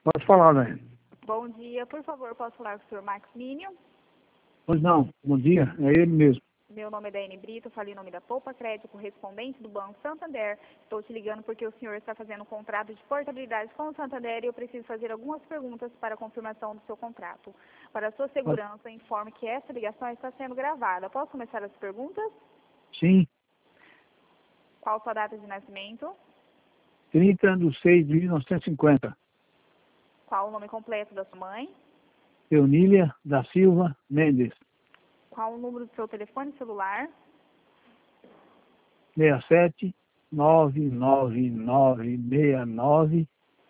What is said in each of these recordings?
Pode falar, né? Bom dia, por favor, posso falar com o senhor Maximínio? Pois não, bom dia, é ele mesmo. Meu nome é Daiane Brito, falei em nome da Poupa Crédito, correspondente do Banco Santander. Estou te ligando porque o senhor está fazendo um contrato de portabilidade com o Santander e eu preciso fazer algumas perguntas para a confirmação do seu contrato. Para a sua segurança, informe que essa ligação está sendo gravada. Posso começar as perguntas? Sim, Qual sua data de nascimento? 30/6/1950. Qual o nome completo da sua mãe? Eunília da Silva Mendes. Qual o número do seu telefone celular? 67 99969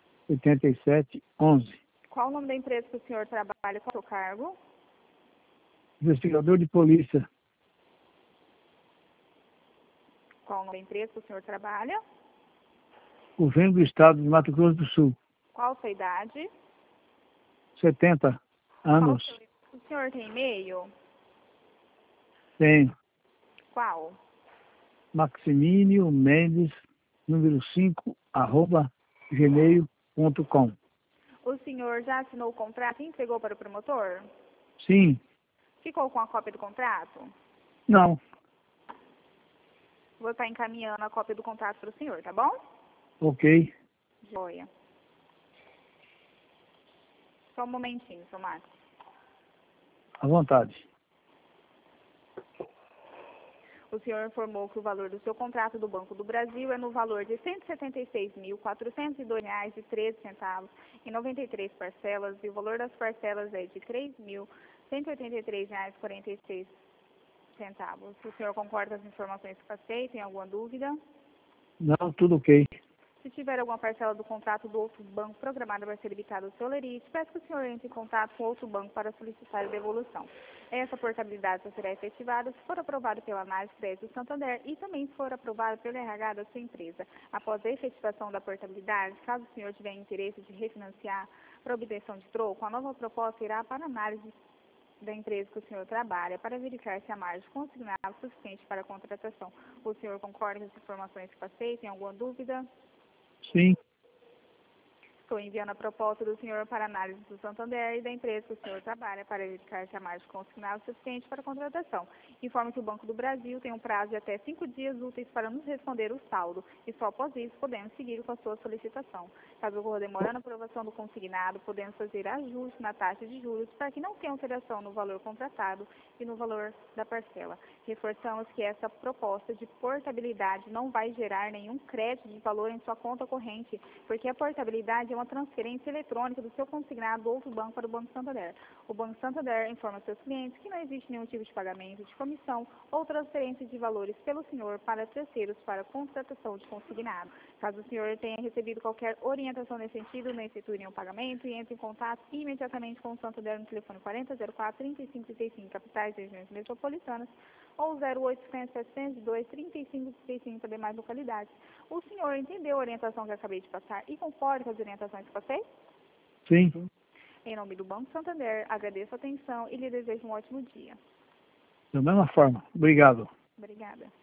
8711. Qual o nome da empresa que o senhor trabalha? Qual é o seu cargo? Investigador de polícia. Qual o nome da empresa que o senhor trabalha? Governo do Estado de Mato Grosso do Sul. Qual a sua idade? 70 anos. O senhor tem e-mail? Tenho. Qual? Maximínio Mendes, número 5, @gmail.com. O senhor já assinou o contrato e entregou para o promotor? Sim. Ficou com a cópia do contrato? Não. Vou estar encaminhando a cópia do contrato para o senhor, tá bom? Ok. Joia. Só um momentinho, seu Max. À vontade. O senhor informou que o valor do seu contrato do Banco do Brasil é no valor de R$ 176.402,13 em 93 parcelas e o valor das parcelas é de R$ 3.183,46. O senhor concorda com as informações que passei? Tem alguma dúvida? Não, tudo ok. Se tiver alguma parcela do contrato do outro banco programada para ser debitada ao seu lerite, peço que o senhor entre em contato com outro banco para solicitar a devolução. Essa portabilidade só será efetivada se for aprovada pela análise de crédito do Santander e também se for aprovada pelo RH da sua empresa. Após a efetivação da portabilidade, caso o senhor tiver interesse de refinanciar para obtenção de troco, a nova proposta irá para análise da empresa que o senhor trabalha para verificar se a margem consignada é suficiente para a contratação. O senhor concorda com as informações que passei? Tem alguma dúvida? Sim. Estou enviando a proposta do senhor para análise do Santander e da empresa que o senhor trabalha para verificar se a margem consignada é suficiente para a contratação. Informe que o Banco do Brasil tem um prazo de até 5 dias úteis para nos responder o saldo e só após isso podemos seguir com a sua solicitação. Caso ocorra demora na aprovação do consignado, podemos fazer ajuste na taxa de juros para que não tenha alteração no valor contratado e no valor da parcela. Reforçamos que essa proposta de portabilidade não vai gerar nenhum crédito de valor em sua conta corrente, porque a portabilidade é uma transferência eletrônica do seu consignado do outro banco para o Banco Santander. O Banco Santander informa seus clientes que não existe nenhum tipo de pagamento de comissão ou transferência de valores pelo senhor para terceiros para contratação de consignado. Caso o senhor tenha recebido qualquer orientação nesse sentido, não efetue nenhum pagamento e entre em contato imediatamente com o Santander no telefone 4004-3535, capitais e regiões metropolitanas, ou 0800-702-3535 para demais localidades. O senhor entendeu a orientação que eu acabei de passar e concorda com as orientações que passei? Sim. Em nome do Banco Santander, agradeço a atenção e lhe desejo um ótimo dia. Da mesma forma. Obrigado. Obrigada.